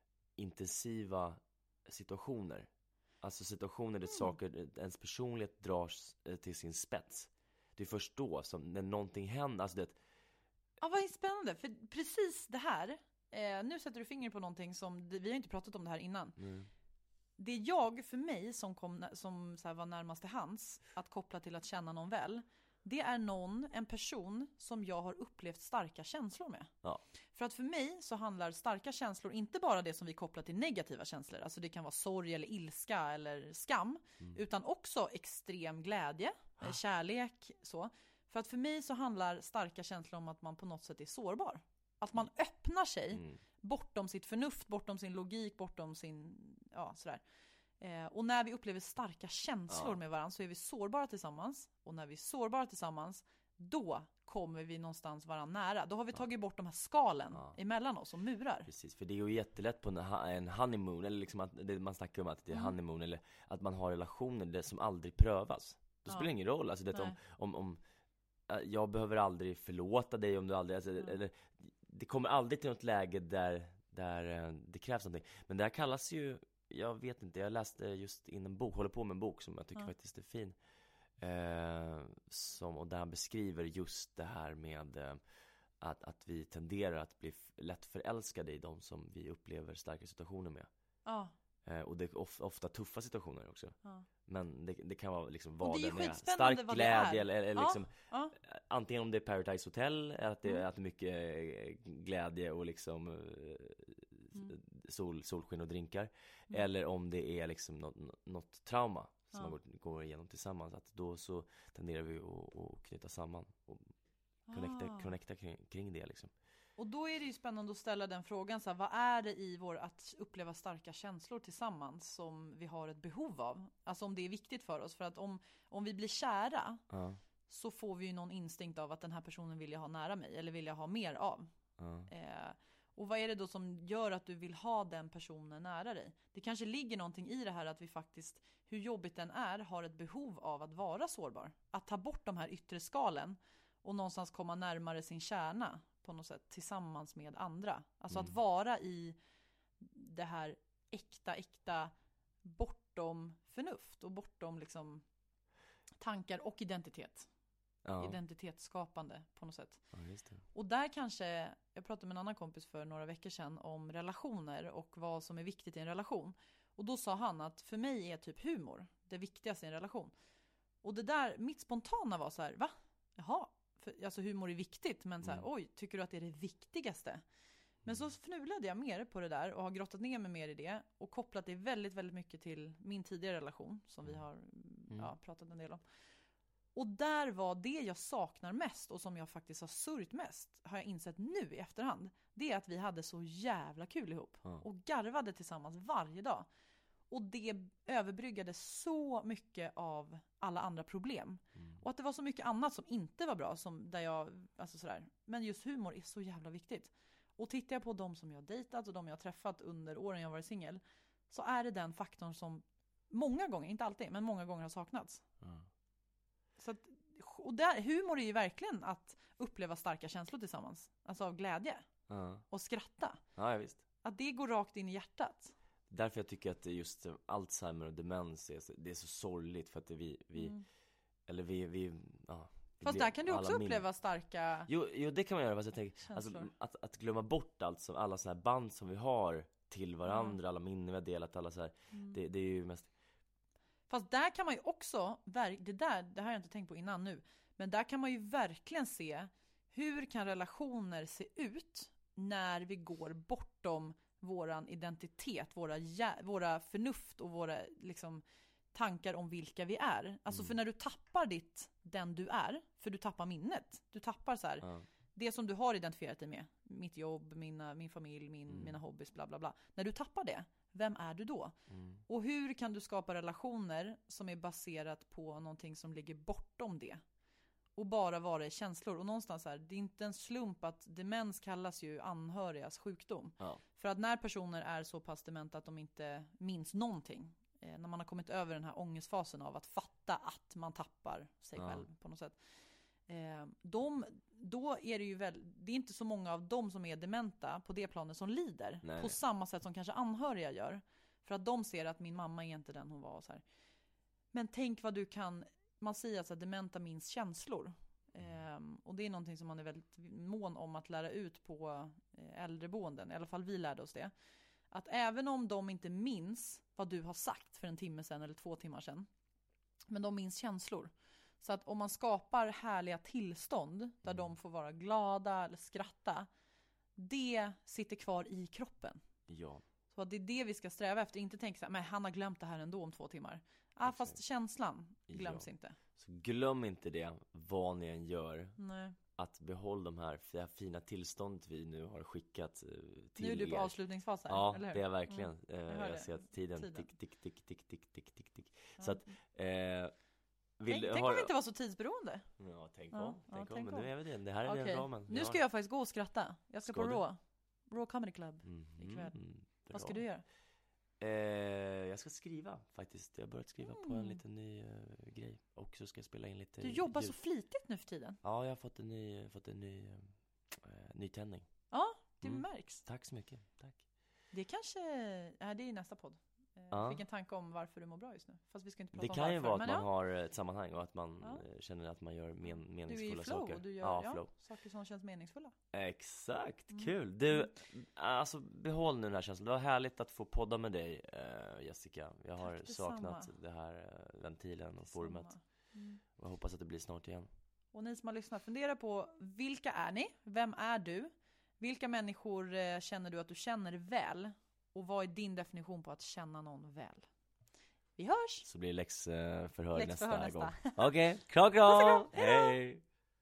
intensiva situationer. Alltså situationer där Mm. saker, ens personlighet dras eh, till sin spets. Det är först då som när någonting händer, alltså det. Ja, vad spännande, för precis det här, eh, nu sätter du finger på någonting som, vi har inte pratat om det här innan. Mm. Det är jag, för mig, som, kom, som så här var närmast till hands att koppla till att känna någon väl, det är någon, en person som jag har upplevt starka känslor med. Ja. För att för mig så handlar starka känslor inte bara det som vi kopplar till negativa känslor, alltså det kan vara sorg eller ilska eller skam, Mm. utan också extrem glädje, Ah. kärlek, så. För att för mig så handlar starka känslor om att man på något sätt är sårbar. Att man öppnar sig Mm. bortom sitt förnuft, bortom sin logik, bortom sin, ja sådär. Eh, och när vi upplever starka känslor Ja. med varandra så är vi sårbara tillsammans. Och när vi är sårbara tillsammans, då kommer vi någonstans varandra nära. Då har vi tagit bort de här skalen Ja. emellan oss och murar. Precis, för det är ju jättelätt på en, ha- en honeymoon, eller liksom att det, man snackar om att det är Mm. honeymoon, eller att man har relationer där som aldrig prövas. Då Ja. spelar det ingen roll, alltså det om, Nej. om, om äh, jag behöver aldrig förlåta dig om du aldrig, alltså, Mm. eller, det kommer aldrig till något läge där, där eh, det krävs någonting. Men det här kallas ju, jag vet inte, jag läste just in en bok, håller på med en bok som jag tycker Ja. faktiskt är fin. Eh, som, och där han beskriver just det här med eh, att, att vi tenderar att bli f- lätt förälskade i de som vi upplever starka situationer med. Ja, Eh, och det är of, ofta tuffa situationer också. ja. Men det, det kan vara liksom Och vad det är ju den är. skitspännande Stark vad det är. glädje eller, eller Ja, liksom ja. antingen om det är Paradise Hotel, att det, Mm. att det är mycket eh, glädje och liksom eh, Mm. sol, solsken och drinkar, Mm. eller om det är liksom något, något trauma som Ja. man går, går igenom tillsammans, att då så tenderar vi att, att knyta samman och connecta, Ah. connecta kring, kring det liksom. Och då är det ju spännande att ställa den frågan, så här, vad är det i vår att uppleva starka känslor tillsammans som vi har ett behov av? Alltså om det är viktigt för oss. För att om, om vi blir kära, Ja, så får vi ju någon instinkt av att den här personen vill jag ha nära mig, eller vill jag ha mer av. ja, Eh, och vad är det då som gör att du vill ha den personen nära dig? Det kanske ligger någonting i det här att vi faktiskt, hur jobbigt den är, har ett behov av att vara sårbar. Att ta bort de här yttre skalen och någonstans komma närmare sin kärna på något sätt tillsammans med andra. Alltså Mm. att vara i det här äkta, äkta bortom förnuft och bortom liksom tankar och identitet. ja, Identitetsskapande på något sätt. ja, just det. Och där kanske, jag pratade med en annan kompis för några veckor sedan om relationer och vad som är viktigt i en relation. Och då sa han att för mig är typ humor det viktigaste i en relation. Och det där, mitt spontana var så här, va? Jaha, för, alltså humor är viktigt, men så här, Mm. oj, tycker du att det är det viktigaste? Men så fnulade jag mer på det där och har grottat ner mig mer i det och kopplat det väldigt, väldigt mycket till min tidigare relation som vi har Mm. ja, pratat en del om. Och där var det jag saknar mest och som jag faktiskt har sörjt mest, har jag insett nu i efterhand, det är att vi hade så jävla kul ihop Ja. och garvade tillsammans varje dag. Och det överbryggade så mycket av alla andra problem. Mm. Och att det var så mycket annat som inte var bra, som där jag, alltså sådär. Men just humor är så jävla viktigt. Och tittar jag på de som jag har dejtat och de jag har träffat under åren jag varit singel, så är det den faktorn som många gånger, inte alltid, men många gånger har saknats. Ja. Så att, och där, humor är ju verkligen att uppleva starka känslor tillsammans. Alltså av glädje Ja. och skratta. Ja, ja, visst. Att det går rakt in i hjärtat. Därför jag tycker att just Alzheimer och demens är så, det är så sorgligt, för att det vi, vi Mm. eller vi, vi ja, vi Fast blir där kan du alla också min- uppleva starka Jo, jo, det kan man göra, fast jag tänker alltså, känslor. att, att glömma bort allt som, alla såna här band som vi har till varandra, alla minnen vi har delat, alla så här, Mm. det, det är ju mest. Fast där kan man ju också, ver- det där, det här har jag inte tänkt på innan nu, men där kan man ju verkligen se hur kan relationer se ut när vi går bortom våran identitet, våra, jä- våra förnuft och våra liksom tankar om vilka vi är. Alltså Mm. för när du tappar ditt, den du är, för du tappar minnet, du tappar så här, Ja. det som du har identifierat dig med, mitt jobb, mina, min familj, min, Mm. mina hobbys, bla bla bla. När du tappar det, vem är du då? Mm. Och hur kan du skapa relationer som är baserat på någonting som ligger bortom det? Och bara vara i känslor. Och någonstans här, det är inte en slump att demens kallas ju anhörigas sjukdom. Ja. För att när personer är så pass dementa att de inte minns någonting, eh, när man har kommit över den här ångestfasen av att fatta att man tappar sig Ja. själv på något sätt. Eh, de, då är det ju väl, det är inte så många av dem som är dementa på det planet som lider. Nej. På samma sätt som kanske anhöriga gör. För att de ser att min mamma är inte den hon var. Och så här. Men tänk vad du kan, man säger alltså att dementa minns känslor. Um, och det är någonting som man är väldigt mån om att lära ut på eh, äldreboenden. I alla fall vi lärde oss det. Att även om de inte minns vad du har sagt för en timme sedan eller två timmar sedan, men de minns känslor. Så att om man skapar härliga tillstånd där Mm. de får vara glada eller skratta, det sitter kvar i kroppen. Ja. Så att det är det vi ska sträva efter. Inte tänka så här, men han har glömt det här ändå om två timmar. Ah, fast Exakt. känslan glöms Ja. inte. Så glöm inte det, vad ni än gör. Nej. Att behålla de här, det här fina tillståndet vi nu har skickat eh, till Nu är du på er. avslutningsfas här, Ja, eller hur? det är verkligen. Mm. Eh, Jag hör jag det. ser att tiden, Tiden. tick, tick, tick, tick, tick, tick, tick, tick. Ja. Så att, eh, vill, Tänk, tänk har- om vi inte var så tidsberoende. Ja, tänk Ja, om, ja, tänk om, tänk men om. nu är vi det. Det här är Okej. den ramen. Nu vi ska har. jag faktiskt gå och skratta. Jag ska, Ska på du? Raw. Raw Comedy Club Mhm, ikväll. bra. Vad ska du göra? Eh, jag ska skriva faktiskt. Jag har börjat skriva på en Mm. liten ny eh, grej. Och så ska jag spela in lite Du jobbar ljud. så flitigt nu för tiden. Ja, jag har fått en ny, fått en ny eh, nytändning. Ja, det Mm. märks. Tack så mycket. Tack. Det kanske, ja, det är nästa podd. Eh, Ja. Jag fick en tanke om varför du mår bra just nu. Fast vi ska inte prata Det om kan ju varför. vara att men man ja, har ett sammanhang och att man Ja. eh, känner att man gör men, du är i meningsfulla flow saker. och du gör ja, ja, flow. saker som känns meningsfulla. Exakt, Mm. kul. Du, alltså behåll nu den här känslan. Det var härligt att få podda med dig, eh, Jessica. Jag har Tack detsamma. saknat det här eh, ventilen och forumet. Samma. Mm. Och jag hoppas att det blir snart igen. Och ni som har lyssnat, fundera på vilka är ni? Vem är du? Vilka människor eh, känner du att du känner väl? Och vad är din definition på att känna någon väl? Vi hörs! Så blir det läxförhör Läxförhör nästa, nästa. gång. Okej, kram Puss och kram! kram. Hej då! Hej!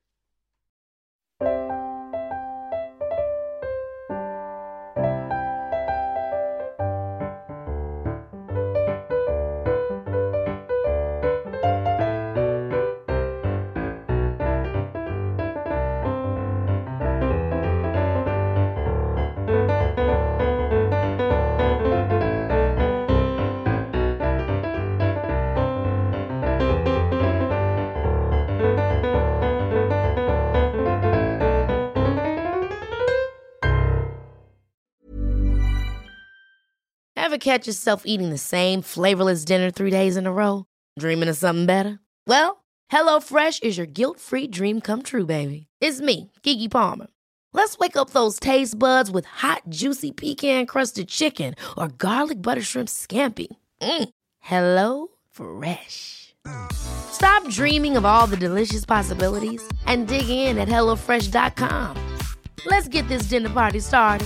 Ever catch yourself eating the same flavorless dinner three days in a row? Dreaming of something better? Well, HelloFresh is your guilt-free dream come true, baby. It's me, Keke Palmer. Let's wake up those taste buds with hot, juicy pecan-crusted chicken or garlic butter shrimp scampi. Mm. Hello Fresh. Stop dreaming of all the delicious possibilities and dig in at hello fresh dot com. Let's get this dinner party started.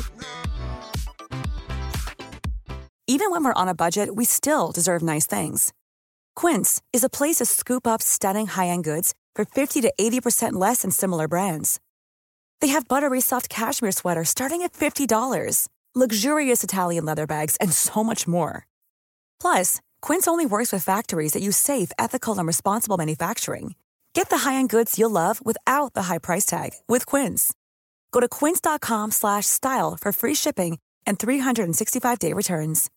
Even when we're on a budget, we still deserve nice things. Quince is a place to scoop up stunning high-end goods for fifty to eighty percent less than similar brands. They have buttery soft cashmere sweaters starting at fifty dollars, luxurious Italian leather bags, and so much more. Plus, Quince only works with factories that use safe, ethical, and responsible manufacturing. Get the high-end goods you'll love without the high price tag with Quince. Go to quince dot com slash style for free shipping and three sixty-five day returns.